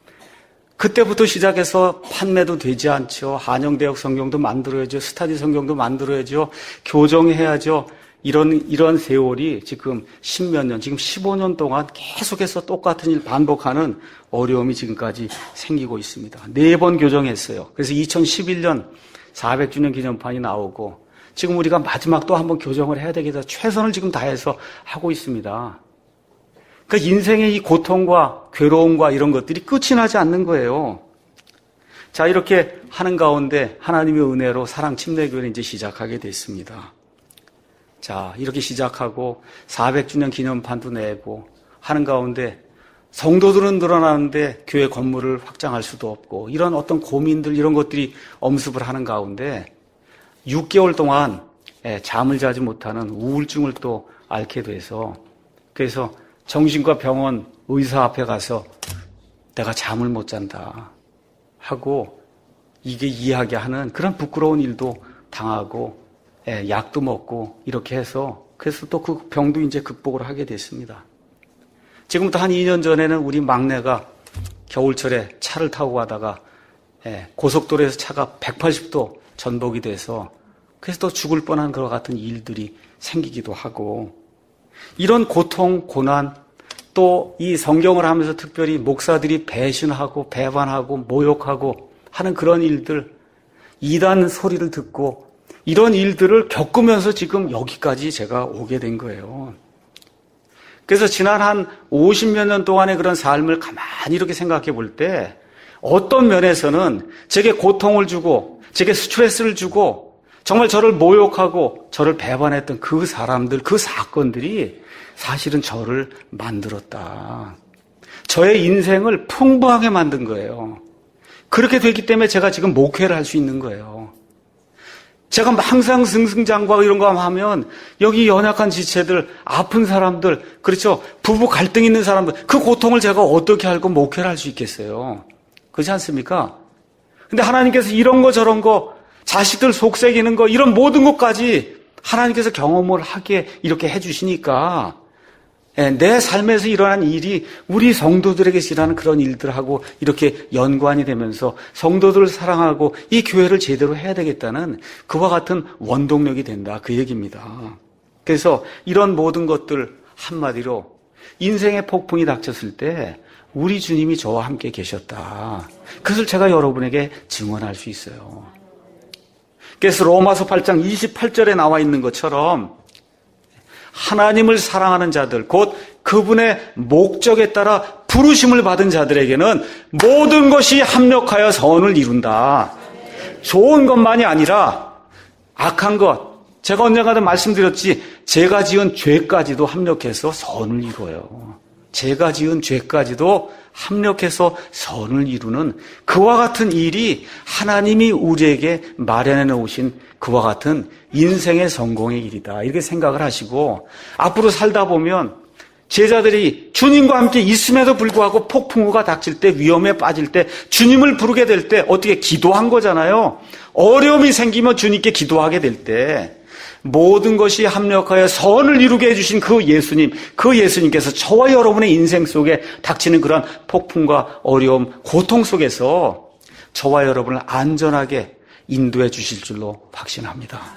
그때부터 시작해서 판매도 되지 않죠. 한영대역 성경도 만들어야죠. 스타디 성경도 만들어야죠. 교정해야죠. 이런 이런 세월이 지금 십몇 년, 지금 십오 년 동안 계속해서 똑같은 일 반복하는 어려움이 지금까지 생기고 있습니다. 네 번 교정했어요. 그래서 이천십일 년 사백 주년 기념판이 나오고 지금 우리가 마지막 또 한 번 교정을 해야 되겠다. 최선을 지금 다해서 하고 있습니다. 그러니까 인생의 이 고통과 괴로움과 이런 것들이 끝이 나지 않는 거예요. 자, 이렇게 하는 가운데 하나님의 은혜로 사랑침례교회를 이제 시작하게 됐습니다. 자, 이렇게 시작하고 사백 주년 기념판도 내고 하는 가운데 성도들은 늘어나는데 교회 건물을 확장할 수도 없고 이런 어떤 고민들 이런 것들이 엄습을 하는 가운데 육 개월 동안 잠을 자지 못하는 우울증을 또 앓게 돼서 그래서 정신과 병원 의사 앞에 가서 내가 잠을 못 잔다 하고 이게 이야기하는 그런 부끄러운 일도 당하고 약도 먹고 이렇게 해서 그래서 또 그 병도 이제 극복을 하게 됐습니다. 지금부터 한 이 년 전에는 우리 막내가 겨울철에 차를 타고 가다가 고속도로에서 차가 백팔십 도 전복이 돼서 그래서 또 죽을 뻔한 그와 같은 일들이 생기기도 하고 이런 고통, 고난 또 이 성경을 하면서 특별히 목사들이 배신하고 배반하고 모욕하고 하는 그런 일들 이단 소리를 듣고 이런 일들을 겪으면서 지금 여기까지 제가 오게 된 거예요. 그래서 지난 한 오십여 년 동안의 그런 삶을 가만히 이렇게 생각해 볼 때 어떤 면에서는 제게 고통을 주고 제게 스트레스를 주고 정말 저를 모욕하고 저를 배반했던 그 사람들, 그 사건들이 사실은 저를 만들었다. 저의 인생을 풍부하게 만든 거예요. 그렇게 됐기 때문에 제가 지금 목회를 할 수 있는 거예요. 제가 항상 승승장구하고 이런 거 하면 여기 연약한 지체들, 아픈 사람들, 그렇죠? 부부 갈등 있는 사람들, 그 고통을 제가 어떻게 알고 목회를 할 수 있겠어요? 그렇지 않습니까? 근데 하나님께서 이런 거 저런 거, 자식들 속삭이는 거, 이런 모든 것까지 하나님께서 경험을 하게 이렇게 해주시니까 내 삶에서 일어난 일이 우리 성도들에게 일어나는 그런 일들하고 이렇게 연관이 되면서 성도들을 사랑하고 이 교회를 제대로 해야 되겠다는 그와 같은 원동력이 된다. 그 얘기입니다. 그래서 이런 모든 것들 한마디로 인생의 폭풍이 닥쳤을 때 우리 주님이 저와 함께 계셨다. 그것을 제가 여러분에게 증언할 수 있어요. 그래서 로마서 팔 장 이십팔 절에 나와 있는 것처럼 하나님을 사랑하는 자들, 곧 그분의 목적에 따라 부르심을 받은 자들에게는 모든 것이 합력하여 선을 이룬다. 좋은 것만이 아니라 악한 것, 제가 언젠가도 말씀드렸지, 제가 지은 죄까지도 합력해서 선을 이루어요. 제가 지은 죄까지도 합력해서 선을 이루는 그와 같은 일이 하나님이 우리에게 마련해 놓으신 그와 같은 인생의 성공의 일이다. 이렇게 생각을 하시고 앞으로 살다 보면 제자들이 주님과 함께 있음에도 불구하고 폭풍우가 닥칠 때 위험에 빠질 때 주님을 부르게 될 때 어떻게 기도한 거잖아요. 어려움이 생기면 주님께 기도하게 될 때 모든 것이 합력하여 선을 이루게 해주신 그 예수님, 그 예수님께서 저와 여러분의 인생 속에 닥치는 그런 폭풍과 어려움, 고통 속에서 저와 여러분을 안전하게 인도해 주실 줄로 확신합니다.